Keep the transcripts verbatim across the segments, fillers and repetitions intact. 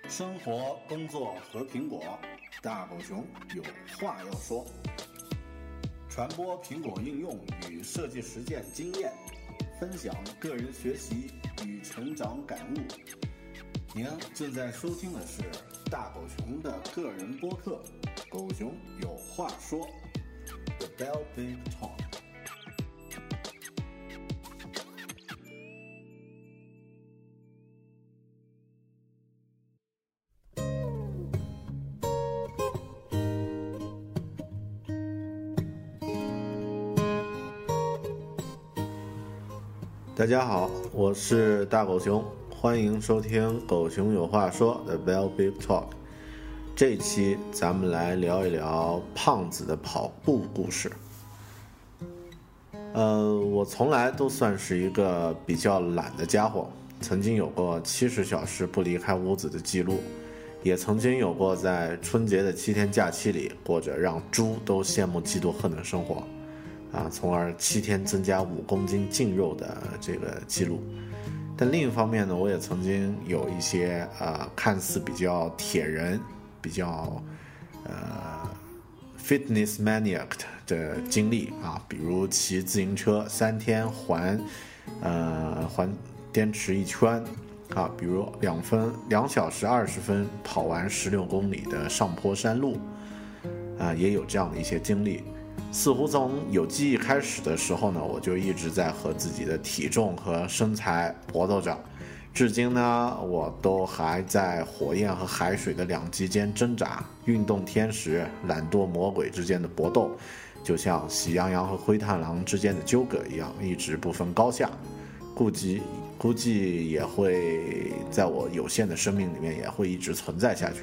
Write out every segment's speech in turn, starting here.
生活、工作和苹果，大狗熊有话要说。传播苹果应用与设计实践经验，分享个人学习与成长感悟。您正在收听的是大狗熊的个人播客《狗熊有话说》The Bell Big Talk。大家好，我是大狗熊，欢迎收听狗熊有话说的 Bell Big Talk。这一期咱们来聊一聊胖子的跑步故事。呃，我从来都算是一个比较懒的家伙，曾经有过七十小时不离开屋子的记录，也曾经有过在春节的七天假期里过着让猪都羡慕嫉妒恨的生活。啊，从而七天增加五公斤净肉的这个记录。但另一方面呢，我也曾经有一些呃看似比较铁人、比较呃 fitness maniac 的经历啊，比如骑自行车三天环呃环滇池一圈啊，比如两分两小时二十分跑完十六公里的上坡山路啊，也有这样的一些经历。似乎从有记忆开始的时候呢，我就一直在和自己的体重和身材搏斗着，至今呢，我都还在火焰和海水的两极间挣扎，运动天使、懒惰魔鬼之间的搏斗，就像喜羊羊和灰太狼之间的纠葛一样，一直不分高下。估计估计也会在我有限的生命里面也会一直存在下去。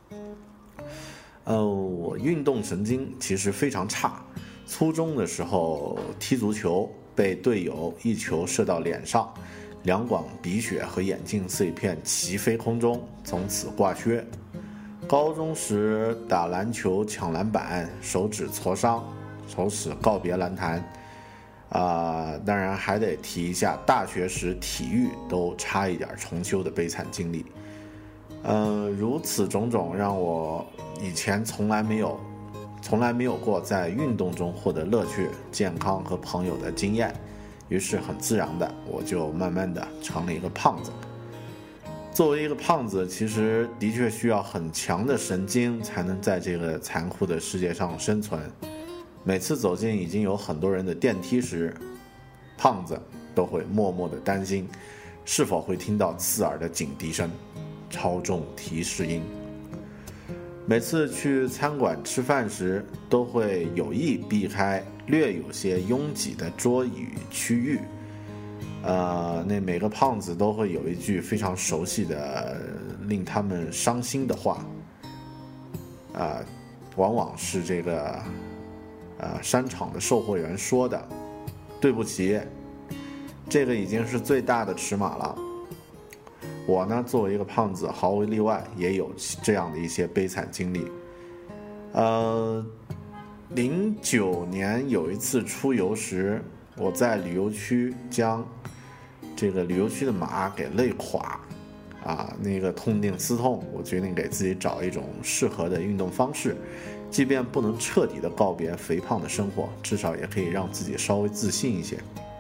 呃，我运动神经其实非常差。初中的时候踢足球，被队友一球射到脸上，两管鼻血和眼镜碎片齐飞空中，从此挂靴。高中时打篮球抢篮板，手指挫伤，从此告别篮坛。啊、呃，当然还得提一下大学时体育都差一点重修的悲惨经历。呃，如此种种让我以前从来没有从来没有过在运动中获得乐趣、健康和朋友的经验，于是很自然的我就慢慢的成了一个胖子。作为一个胖子，其实的确需要很强的神经才能在这个残酷的世界上生存。每次走进已经有很多人的电梯时，胖子都会默默的担心是否会听到刺耳的警笛声、超重提示音。每次去餐馆吃饭时，都会有意避开略有些拥挤的桌椅区域。呃，那每个胖子都会有一句非常熟悉的令他们伤心的话，啊、呃，往往是这个呃商场的售货员说的：“对不起，这个已经是最大的尺码了。”我呢，作为一个胖子，毫无例外，也有这样的一些悲惨经历。呃，零九年有一次出游时，我在旅游区将这个旅游区的马给累垮，啊，那个痛定思痛，我决定给自己找一种适合的运动方式，即便不能彻底的告别肥胖的生活，至少也可以让自己稍微自信一些。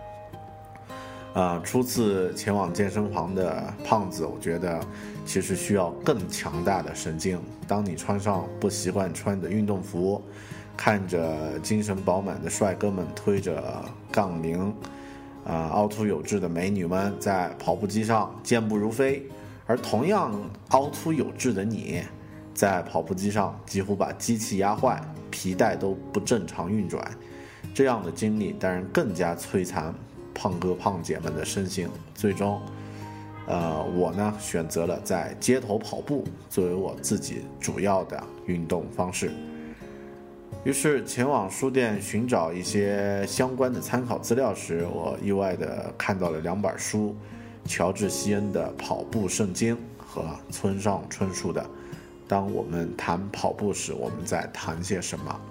呃，初次前往健身房的胖子，我觉得其实需要更强大的神经。当你穿上不习惯穿的运动服，看着精神饱满的帅哥们推着杠铃，呃，凹凸有致的美女们在跑步机上健步如飞，而同样凹凸有致的你，在跑步机上几乎把机器压坏，皮带都不正常运转，这样的经历当然更加摧残胖哥胖姐们的身心。最终呃，我呢选择了在街头跑步作为我自己主要的运动方式。于是前往书店寻找一些相关的参考资料时，我意外地看到了两本书，乔治希恩的《跑步圣经》和村上春树的《当我们谈跑步时，我们在谈些什么》。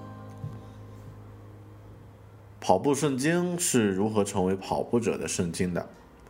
跑步圣经是如何成为跑步者的圣经的。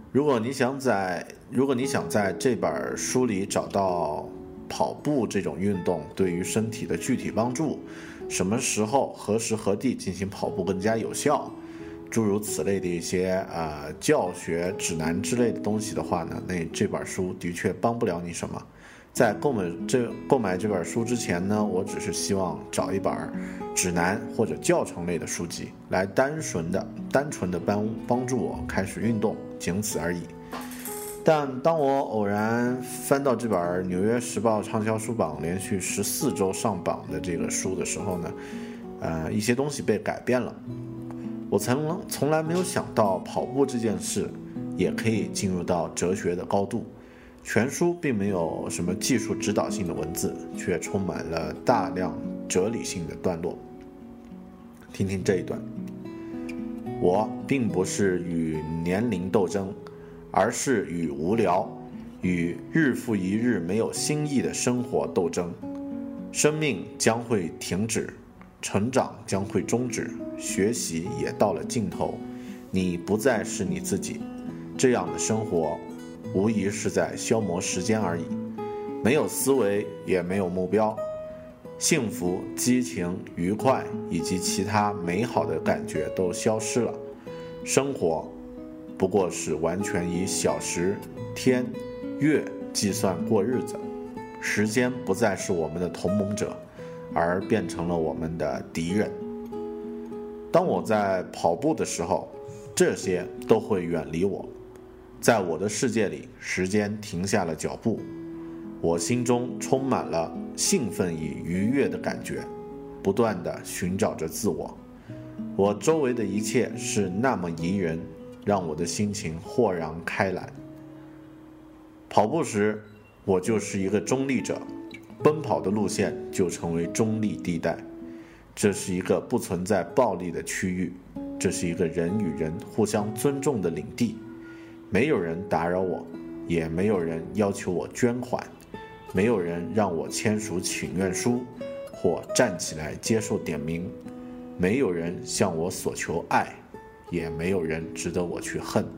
如果你想在如果你想在这本书里找到跑步这种运动对于身体的具体帮助，什么时候何时何地进行跑步更加有效，诸如此类的一些呃教学指南之类的东西的话呢，那这本书的确帮不了你什么。在购买这购买这本书之前呢，我只是希望找一本指南或者教程类的书籍，来单纯的单纯的帮帮助我开始运动，仅此而已。但当我偶然翻到这本《纽约时报》畅销书榜连续十四周上榜的这个书的时候呢，呃，一些东西被改变了。我曾从来没有想到跑步这件事也可以进入到哲学的高度。全书并没有什么技术指导性的文字，却充满了大量哲理性的段落。听听这一段：我并不是与年龄斗争，而是与无聊、与日复一日没有新意的生活斗争。生命将会停止，成长将会终止，学习也到了尽头。你不再是你自己，这样的生活无疑是在消磨时间而已，没有思维，也没有目标，幸福、激情、愉快以及其他美好的感觉都消失了。生活不过是完全以小时、天、月计算过日子，时间不再是我们的同盟者，而变成了我们的敌人。当我在跑步的时候，这些都会远离我。在我的世界里，时间停下了脚步，我心中充满了兴奋与愉悦的感觉，不断地寻找着自我。我周围的一切是那么宜人，让我的心情豁然开朗。跑步时，我就是一个中立者，奔跑的路线就成为中立地带。这是一个不存在暴力的区域，这是一个人与人互相尊重的领地。没有人打扰我，也没有人要求我捐款，没有人让我签署请愿书或站起来接受点名，没有人向我索求爱，也没有人值得我去恨。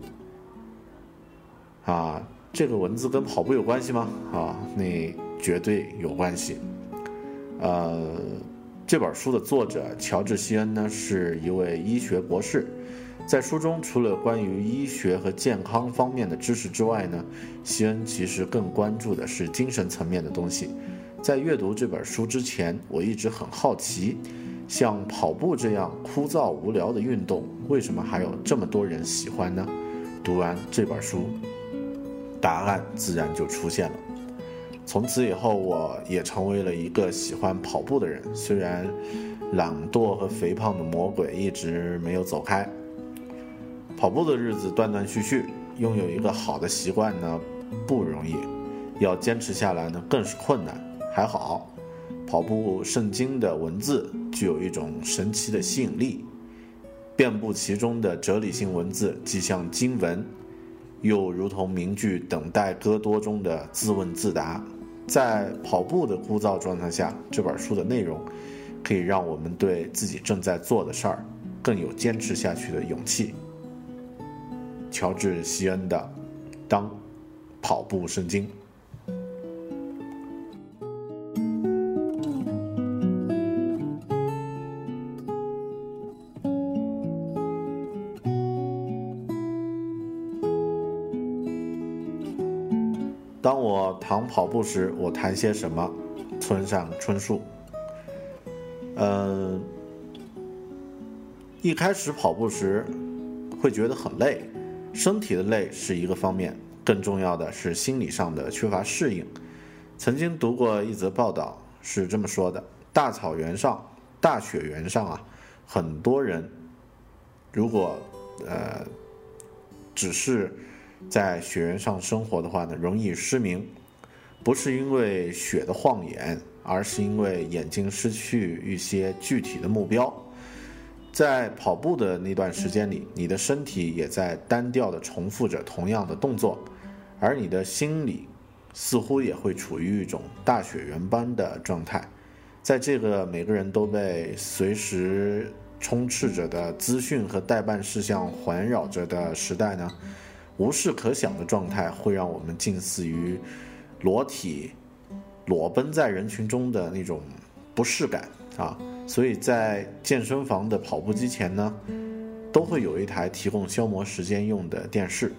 啊，这个文字跟跑步有关系吗？啊，那绝对有关系。呃，这本书的作者乔治·希恩呢，是一位医学博士。在书中，除了关于医学和健康方面的知识之外呢，希恩其实更关注的是精神层面的东西。在阅读这本书之前，我一直很好奇，像跑步这样枯燥无聊的运动，为什么还有这么多人喜欢呢？读完这本书，答案自然就出现了。从此以后，我也成为了一个喜欢跑步的人，虽然懒惰和肥胖的魔鬼一直没有走开。跑步的日子断断续续，拥有一个好的习惯呢不容易，要坚持下来呢更是困难。还好，跑步圣经的文字具有一种神奇的吸引力，遍布其中的哲理性文字既像经文，又如同名句等待戈多中的自问自答。在跑步的枯燥状态下，这本书的内容可以让我们对自己正在做的事儿更有坚持下去的勇气。乔治·希恩的《当跑步圣经》。当我谈跑步时，我谈些什么？村上春树。嗯，一开始跑步时会觉得很累，身体的累是一个方面，更重要的是心理上的缺乏适应。曾经读过一则报道，是这么说的：大草原上、大雪原上啊，很多人如果呃只是在雪原上生活的话呢，容易失明，不是因为雪的晃眼，而是因为眼睛失去一些具体的目标。在跑步的那段时间里，你的身体也在单调地重复着同样的动作，而你的心理似乎也会处于一种大雪原般的状态。在这个每个人都被随时充斥着的资讯和待办事项环绕着的时代呢， 无事可想的状态会让我们近似于裸体裸奔在人群中的那种不适感啊。所以在健身房的跑步机前呢，都会有一台提供消磨时间用的电视。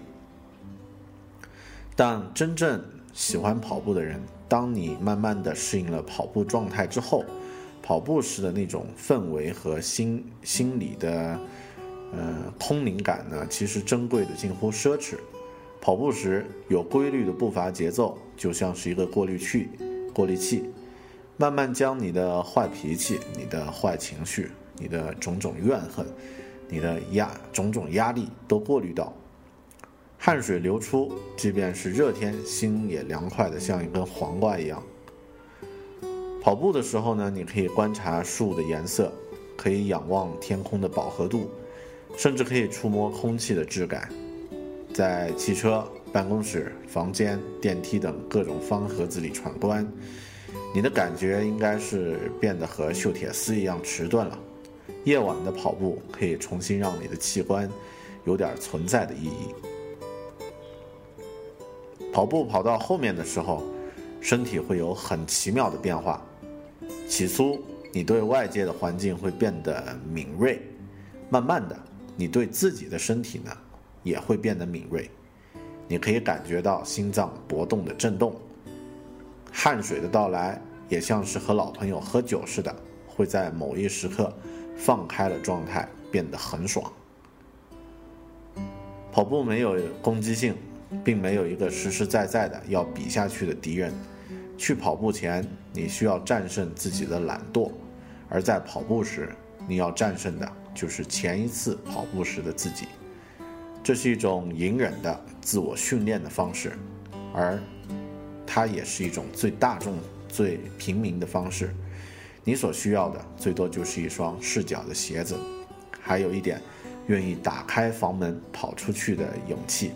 但真正喜欢跑步的人，当你慢慢的适应了跑步状态之后，跑步时的那种氛围和心心理的呃空灵感呢，其实珍贵的近乎奢侈。跑步时有规律的步伐节奏，就像是一个过滤器，过滤器，慢慢将你的坏脾气、你的坏情绪、你的种种怨恨、你的压种种压力都过滤到。汗水流出，即便是热天，心也凉快的像一根黄瓜一样。跑步的时候呢，你可以观察树的颜色，可以仰望天空的饱和度，甚至可以触摸空气的质感。在汽车、办公室、房间、电梯等各种方盒子里闯关，你的感觉应该是变得和锈铁丝一样迟钝了。夜晚的跑步可以重新让你的器官有点存在的意义。跑步跑到后面的时候，身体会有很奇妙的变化。起初你对外界的环境会变得敏锐，慢慢的你对自己的身体呢也会变得敏锐。你可以感觉到心脏搏动的震动，汗水的到来也像是和老朋友喝酒似的，会在某一时刻放开了状态，变得很爽。跑步没有攻击性，并没有一个实实在在的要比下去的敌人。去跑步前，你需要战胜自己的懒惰，而在跑步时，你要战胜的就是前一次跑步时的自己。这是一种隐忍的自我训练的方式，而它也是一种最大众、最平民的方式。你所需要的最多就是一双赤脚的鞋子，还有一点愿意打开房门跑出去的勇气。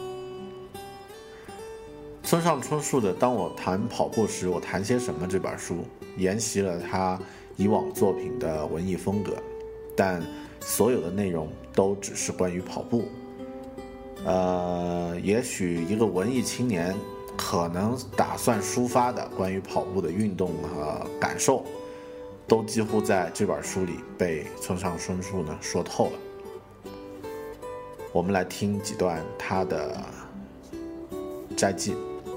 村上春树的《当我谈跑步时我谈些什么》这本书沿袭了他以往作品的文艺风格，但所有的内容都只是关于跑步。呃，也许一个文艺青年可能打算抒发的关于跑步的运动和感受，都几乎在这本书里被村上春树呢说透了。我们来听几段他的摘记。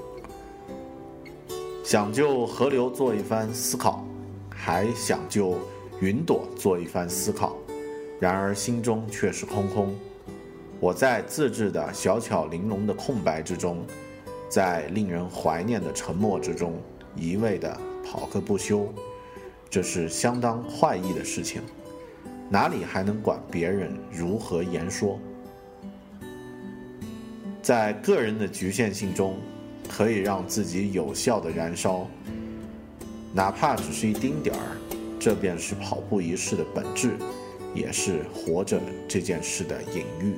想就河流做一番思考，还想就云朵做一番思考，然而心中却是空空。我在自制的小巧玲珑的空白之中，在令人怀念的沉默之中，一味地跑个不休。这是相当坏意的事情，哪里还能管别人如何言说？在个人的局限性中，可以让自己有效地燃烧，哪怕只是一丁点儿，这便是跑步一事的本质，也是活着这件事的隐喻。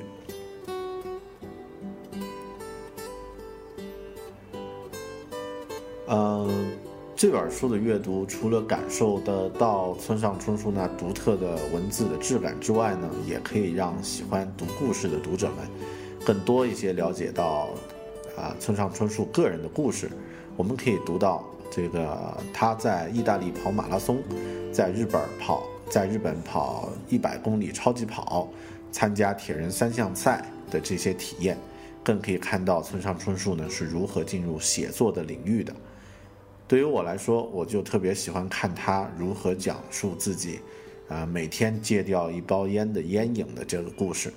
嗯，这本书的阅读，除了感受得到村上春树那独特的文字的质感之外呢，也可以让喜欢读故事的读者们更多一些了解到啊，村上春树个人的故事。我们可以读到这个他在意大利跑马拉松，在日本跑在日本跑一百公里超级跑，参加铁人三项赛的这些体验，更可以看到村上春树呢是如何进入写作的领域的。对于我来说，我就特别喜欢看他如何讲述自己啊、呃、每天戒掉一包烟的烟瘾的这个故事。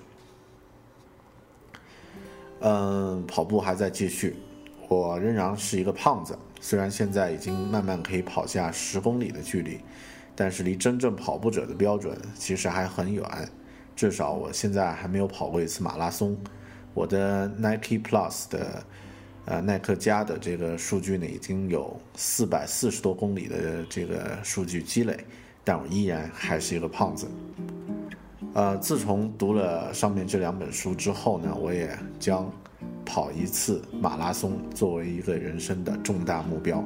嗯，跑步还在继续，我仍然是一个胖子，虽然现在已经慢慢可以跑下十公里的距离，但是离真正跑步者的标准其实还很远，至少我现在还没有跑过一次马拉松。我的 Nike Plus 的呃耐克加的这个数据呢，已经有四百四十多公里的这个数据积累，但我依然还是一个胖子。呃，自从读了上面这两本书之后呢，我也将跑一次马拉松作为一个人生的重大目标。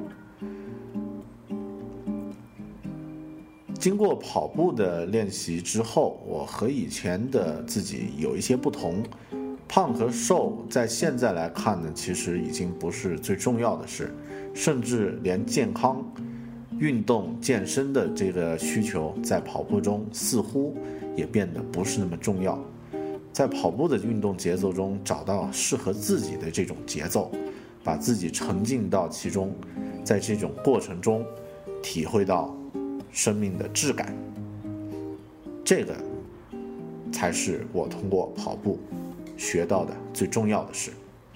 经过跑步的练习之后，我和以前的自己有一些不同。 胖和瘦在现在来看呢，其实已经不是最重要的事，甚至连健康、运动、健身的这个需求，在跑步中似乎也变得不是那么重要。在跑步的运动节奏中找到适合自己的这种节奏，把自己沉浸到其中，在这种过程中体会到生命的质感，这个才是我通过跑步学到的最重要的事。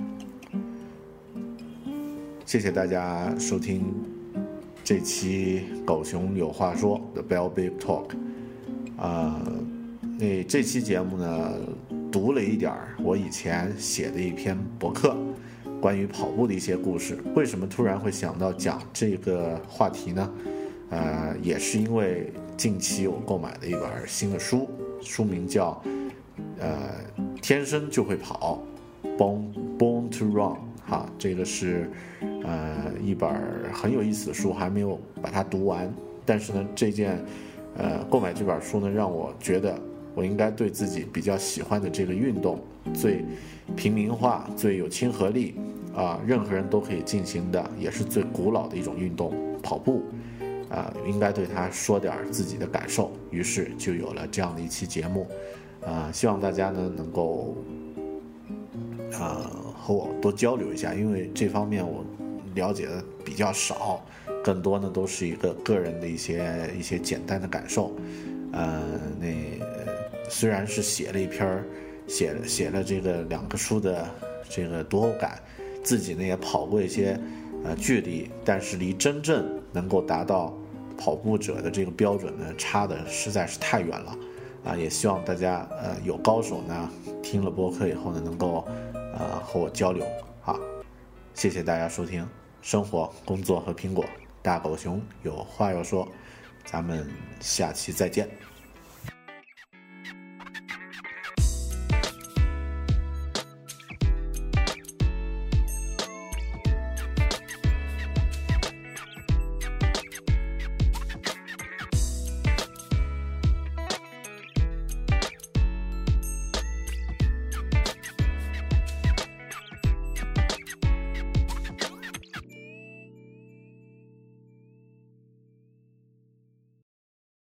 谢谢大家收听这期狗熊有话说的 Bell Big Talk。啊、呃，那这期节目呢，读了一点我以前写的一篇博客，关于跑步的一些故事。为什么突然会想到讲这个话题呢？呃，也是因为近期我购买了一本新的书，书名叫呃天生就会跑 Born, Born to Run 哈，这个是呃一本很有意思的书，还没有把它读完。但是呢，这件呃购买这本书呢，让我觉得我应该对自己比较喜欢的这个运动，最平民化、最有亲和力啊、呃，任何人都可以进行的，也是最古老的一种运动——跑步。啊、呃，应该对他说点自己的感受，于是就有了这样的一期节目。啊、呃，希望大家呢能够啊、呃、和我多交流一下，因为这方面我了解的比较少，更多呢都是一个个人的一些一些简单的感受。呃，那虽然是写了一篇，写了写了这个两个书的这个读后感，自己呢也跑过一些呃距离，但是离真正能够达到跑步者的这个标准呢，差的实在是太远了啊！也希望大家呃有高手呢听了播客以后呢，能够呃和我交流啊！谢谢大家收听生活、工作和苹果，大狗熊有话要说，咱们下期再见。